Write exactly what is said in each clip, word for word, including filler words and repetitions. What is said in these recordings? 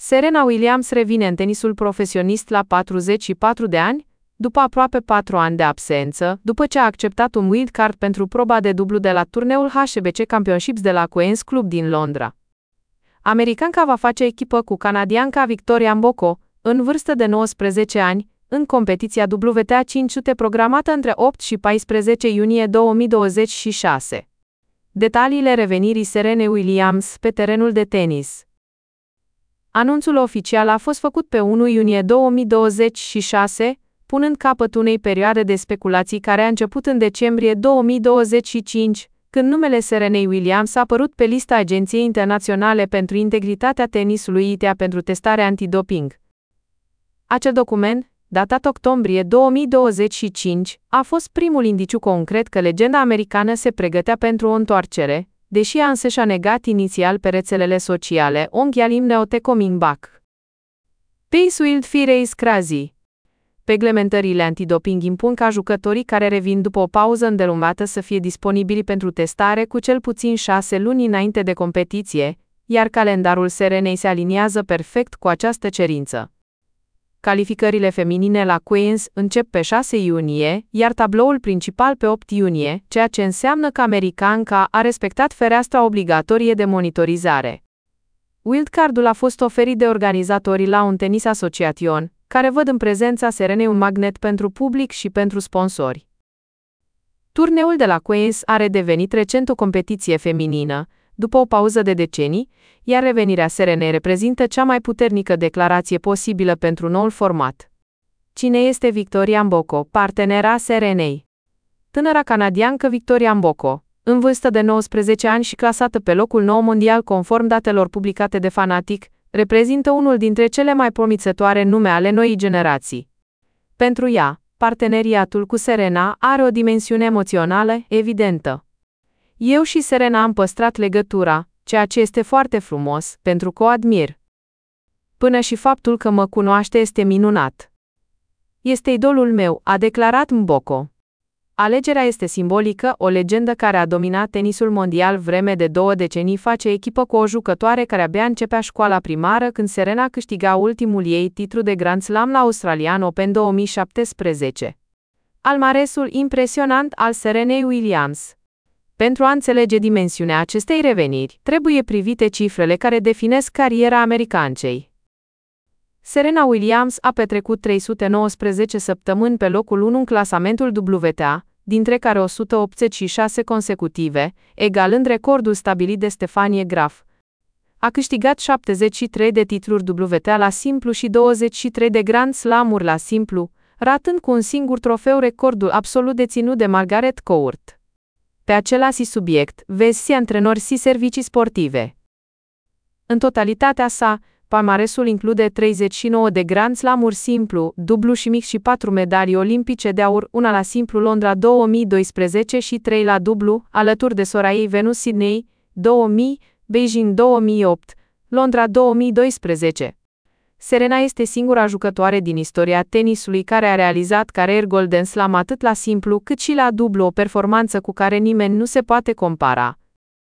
Serena Williams revine în tenisul profesionist la patruzeci și patru de ani, după aproape patru ani de absență, după ce a acceptat un wildcard pentru proba de dublu de la turneul H S B C Championships de la Queen's Club din Londra. Americanca va face echipă cu canadianca Victoria Mboko, în vârstă de nouăsprezece ani, în competiția W T A cinci sute programată între opt și paisprezece iunie două mii douăzeci și șase. Detaliile revenirii Serenei Williams pe terenul de tenis. Anunțul oficial a fost făcut pe unu iunie două mii douăzeci și șase, punând capăt unei perioade de speculații care a început în decembrie două mii douăzeci și cinci, când numele Serenei Williams a apărut pe lista Agenției Internaționale pentru Integritatea Tenisului I T A pentru testare antidoping. Acel document, datat octombrie două mii douăzeci și cinci, a fost primul indiciu concret că legenda americană se pregătea pentru o întoarcere, deși ea însăși a negat inițial pe rețelele sociale Onghialim Neote Coming Back. Pace Wild Fire is crazy. Reglementările antidoping impun ca jucătorii care revin după o pauză îndelungată să fie disponibili pentru testare cu cel puțin șase luni înainte de competiție, iar calendarul Serenei se aliniază perfect cu această cerință. Calificările feminine la Queens încep pe șase iunie, iar tabloul principal pe opt iunie, ceea ce înseamnă că americanca a respectat fereastra obligatorie de monitorizare. Wildcardul a fost oferit de organizatorii la un Tennis Association, care văd în prezența Serenei un magnet pentru public și pentru sponsori. Turneul de la Queens a redevenit recent o competiție feminină, după o pauză de decenii, iar revenirea Serenei reprezintă cea mai puternică declarație posibilă pentru noul format. Cine este Victoria Mboko, partenera Serenei? Tânăra canadiancă Victoria Mboko, în vârstă de nouăsprezece ani și clasată pe locul nou mondial conform datelor publicate de Fanatic, reprezintă unul dintre cele mai promițătoare nume ale noii generații. Pentru ea, parteneriatul cu Serena are o dimensiune emoțională evidentă. Eu și Serena am păstrat legătura, ceea ce este foarte frumos, pentru că o admir. Până și faptul că mă cunoaște este minunat. Este idolul meu, a declarat Mboko. Alegerea este simbolică, o legendă care a dominat tenisul mondial vreme de două decenii face echipă cu o jucătoare care abia începea școala primară când Serena câștiga ultimul ei titlu de Grand Slam la Australian Open două mii șaptesprezece. Palmaresul impresionant al Serenei Williams. Pentru a înțelege dimensiunea acestei reveniri, trebuie privite cifrele care definesc cariera americancei. Serena Williams a petrecut trei sute nouăsprezece săptămâni pe locul unu în clasamentul W T A, dintre care o sută optzeci și șase consecutive, egalând recordul stabilit de Stefanie Graf. A câștigat șaptezeci și trei de titluri W T A la simplu și douăzeci și trei de Grand Slam-uri la simplu, ratând cu un singur trofeu recordul absolut deținut de Margaret Court. Pe același subiect, vezi și antrenori și servicii sportive. În totalitatea sa, palmaresul include treizeci și nouă de Grand Slam-uri simplu, dublu și mix și patru medalii olimpice de aur, una la simplu Londra două mii doisprezece și trei la dublu, alături de sora ei Venus Sydney, două mii, Beijing două mii opt, Londra două mii doisprezece. Serena este singura jucătoare din istoria tenisului care a realizat carier Golden Slam atât la simplu cât și la dublu, o performanță cu care nimeni nu se poate compara.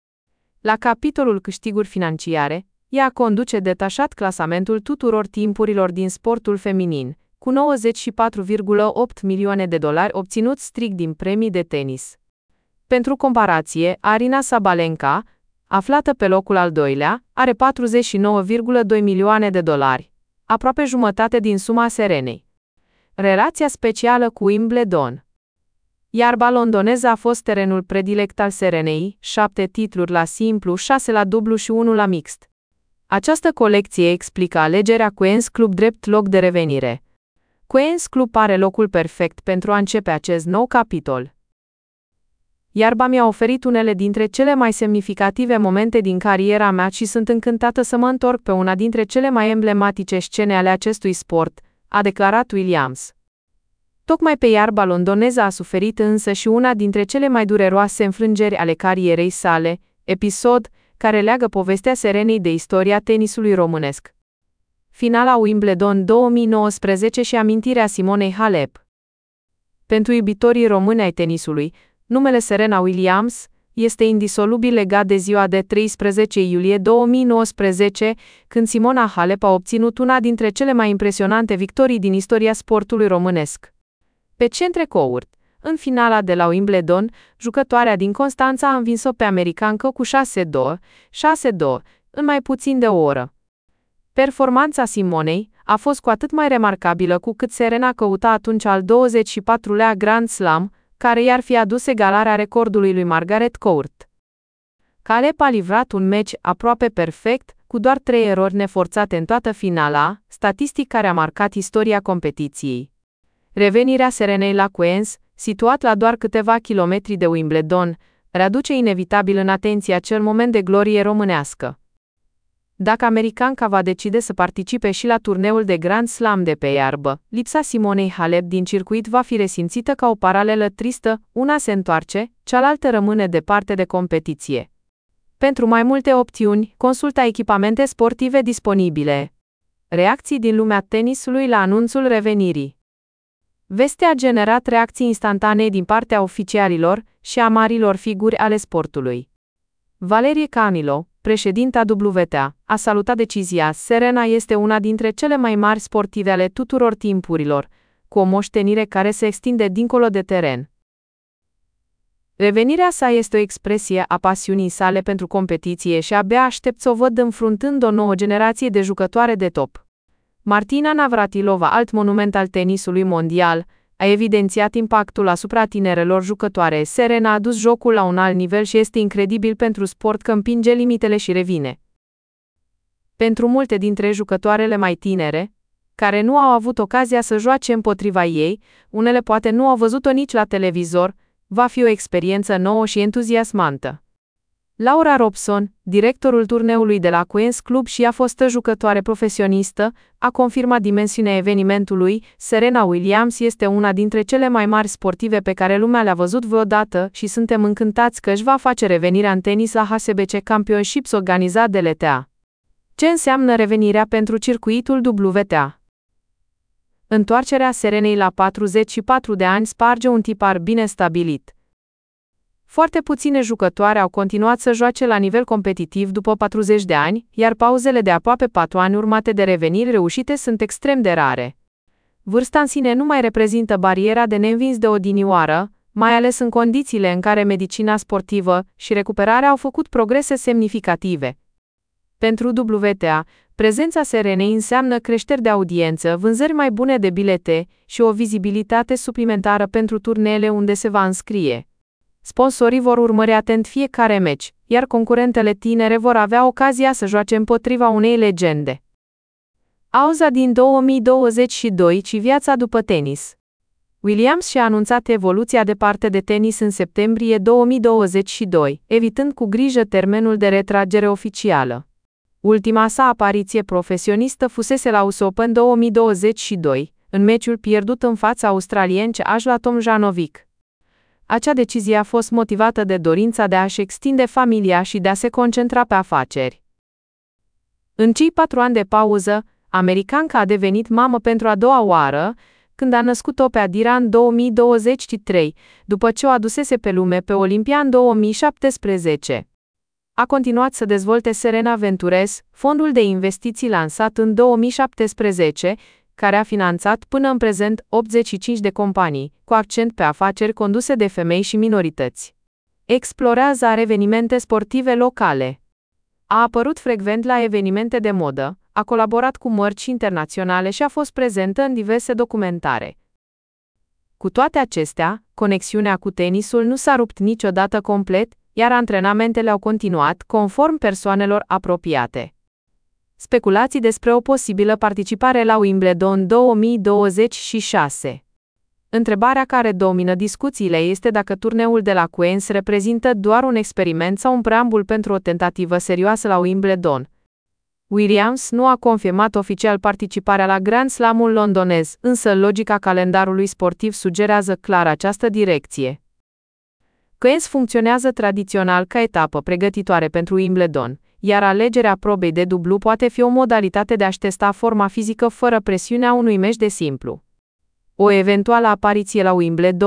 La capitolul câștiguri financiare, ea conduce detașat clasamentul tuturor timpurilor din sportul feminin, cu nouăzeci și patru virgulă opt milioane de dolari obținuți strict din premii de tenis. Pentru comparație, Aryna Sabalenka, aflată pe locul al doilea, are patruzeci și nouă virgulă doi milioane de dolari, aproape jumătate din suma Serenei. Relația specială cu Wimbledon. Iarba londoneză a fost terenul predilect al Serenei, șapte titluri la simplu, șase la dublu și unu la mixt. Această colecție explică alegerea Queen's Club drept loc de revenire. Queen's Club pare locul perfect pentru a începe acest nou capitol. Iarba mi-a oferit unele dintre cele mai semnificative momente din cariera mea și sunt încântată să mă întorc pe una dintre cele mai emblematice scene ale acestui sport, a declarat Williams. Tocmai pe iarba londoneză a suferit însă și una dintre cele mai dureroase înfrângeri ale carierei sale, episod care leagă povestea Serenei de istoria tenisului românesc. Finala Wimbledon două mii nouăsprezece și amintirea Simonei Halep. Pentru iubitorii români ai tenisului, numele Serena Williams este indisolubil legat de ziua de treisprezece iulie două mii nouăsprezece, când Simona Halep a obținut una dintre cele mai impresionante victorii din istoria sportului românesc. Pe centre court, în finala de la Wimbledon, jucătoarea din Constanța a învins-o pe americancă cu șase doi, șase doi, în mai puțin de o oră. Performanța Simonei a fost cu atât mai remarcabilă cu cât Serena căuta atunci al douăzeci și patrulea Grand Slam, care i-ar fi adus egalarea recordului lui Margaret Court. Halep a livrat un meci aproape perfect, cu doar trei erori neforțate în toată finala, statistic care a marcat istoria competiției. Revenirea Serenei la Queens, situat la doar câteva kilometri de Wimbledon, readuce inevitabil în atenție acel moment de glorie românească. Dacă americanca va decide să participe și la turneul de Grand Slam de pe iarbă, lipsa Simonei Halep din circuit va fi resimțită ca o paralelă tristă, una se întoarce, cealaltă rămâne departe de competiție. Pentru mai multe opțiuni, consulta echipamente sportive disponibile. Reacții din lumea tenisului la anunțul revenirii. Vestea a generat reacții instantanee din partea oficialilor și a marilor figuri ale sportului. Valerie Canilo, președinta W T A, a salutat decizia. Serena este una dintre cele mai mari sportive ale tuturor timpurilor, cu o moștenire care se extinde dincolo de teren. Revenirea sa este o expresie a pasiunii sale pentru competiție și abia aștept să o văd înfruntând o nouă generație de jucătoare de top. Martina Navratilova, alt monument al tenisului mondial, a evidențiat impactul asupra tinerelor jucătoare. Serena a dus jocul la un alt nivel și este incredibil pentru sport că împinge limitele și revine. Pentru multe dintre jucătoarele mai tinere, care nu au avut ocazia să joace împotriva ei, unele poate nu au văzut-o nici la televizor, va fi o experiență nouă și entuziasmantă. Laura Robson, directorul turneului de la Queens Club și a fostă jucătoare profesionistă, a confirmat dimensiunea evenimentului. Serena Williams este una dintre cele mai mari sportive pe care lumea le-a văzut vreodată și suntem încântați că își va face revenirea în tenis la H S B C Championships organizat de L T A. Ce înseamnă revenirea pentru circuitul W T A? Întoarcerea Serenei la patruzeci și patru de ani sparge un tipar bine stabilit. Foarte puține jucătoare au continuat să joace la nivel competitiv după patruzeci de ani, iar pauzele de aproape patru ani urmate de reveniri reușite sunt extrem de rare. Vârsta în sine nu mai reprezintă bariera de neînvins de odinioară, mai ales în condițiile în care medicina sportivă și recuperarea au făcut progrese semnificative. Pentru W T A, prezența Serenei înseamnă creșteri de audiență, vânzări mai bune de bilete și o vizibilitate suplimentară pentru turneele unde se va înscrie. Sponsorii vor urmări atent fiecare meci, iar concurentele tinere vor avea ocazia să joace împotriva unei legende. Auza din două mii douăzeci și doi și viața după tenis. Williams și-a anunțat evoluția departe de tenis în septembrie două mii douăzeci și doi, evitând cu grijă termenul de retragere oficială. Ultima sa apariție profesionistă fusese la U S Open două mii douăzeci și doi, în meciul pierdut în fața australienului Ajla Tomljanovic. Acea decizie a fost motivată de dorința de a-și extinde familia și de a se concentra pe afaceri. În cei patru ani de pauză, americanca a devenit mamă pentru a doua oară, când a născut-o pe Adira în două mii douăzeci și trei, după ce o adusese pe lume pe Olimpia în două mii șaptesprezece. A continuat să dezvolte Serena Ventures, fondul de investiții lansat în două mii șaptesprezece, care a finanțat până în prezent optzeci și cinci de companii, cu accent pe afaceri conduse de femei și minorități. Explorează evenimente sportive locale. A apărut frecvent la evenimente de modă, a colaborat cu mărci internaționale și a fost prezentă în diverse documentare. Cu toate acestea, conexiunea cu tenisul nu s-a rupt niciodată complet, iar antrenamentele au continuat conform persoanelor apropiate. Speculații despre o posibilă participare la Wimbledon două mii douăzeci și șase. Întrebarea care domină discuțiile este dacă turneul de la Queens reprezintă doar un experiment sau un preambul pentru o tentativă serioasă la Wimbledon. Williams nu a confirmat oficial participarea la Grand Slamul londonez, însă logica calendarului sportiv sugerează clar această direcție. Queens funcționează tradițional ca etapă pregătitoare pentru Wimbledon, iar alegerea probei de dublu poate fi o modalitate de a-și testa forma fizică fără presiunea unui meci de simplu. O eventuală apariție la Wimbledon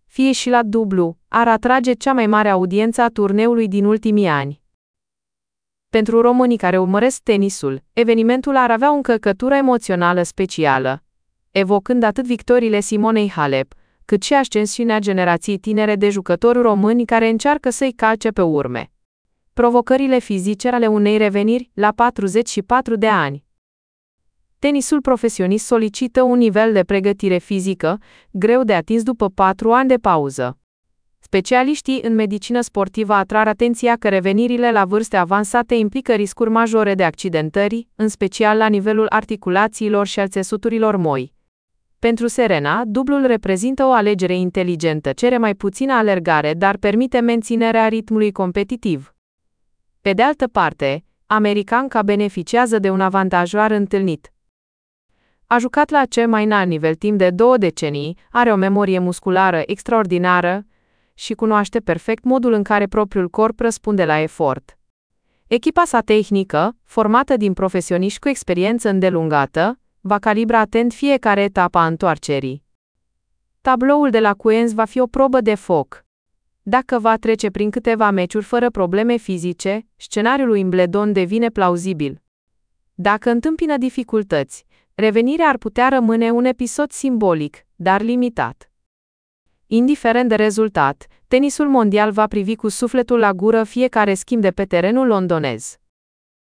fie și la dublu, ar atrage cea mai mare audiență a turneului din ultimii ani. Pentru românii care urmăresc tenisul, evenimentul ar avea o încărcătură emoțională specială, evocând atât victoriile Simonei Halep, cât și ascensiunea generației tinere de jucători români care încearcă să-i calce pe urme. Provocările fizice ale unei reveniri la patruzeci și patru de ani. Tenisul profesionist solicită un nivel de pregătire fizică greu de atins după patru ani de pauză. Specialiștii în medicină sportivă atrag atenția că revenirile la vârste avansate implică riscuri majore de accidentări, în special la nivelul articulațiilor și al țesuturilor moi. Pentru Serena, dublul reprezintă o alegere inteligentă, cere mai puțină alergare, dar permite menținerea ritmului competitiv. Pe de altă parte, americanca beneficiază de un avantaj rar întâlnit. A jucat la cel mai înalt nivel timp de două decenii, are o memorie musculară extraordinară și cunoaște perfect modul în care propriul corp răspunde la efort. Echipa sa tehnică, formată din profesioniști cu experiență îndelungată, va calibra atent fiecare etapă a întoarcerii. Tabloul de la Queens va fi o probă de foc. Dacă va trece prin câteva meciuri fără probleme fizice, scenariul lui Wimbledon devine plauzibil. Dacă întâmpină dificultăți, revenirea ar putea rămâne un episod simbolic, dar limitat. Indiferent de rezultat, tenisul mondial va privi cu sufletul la gură fiecare schimb de pe terenul londonez.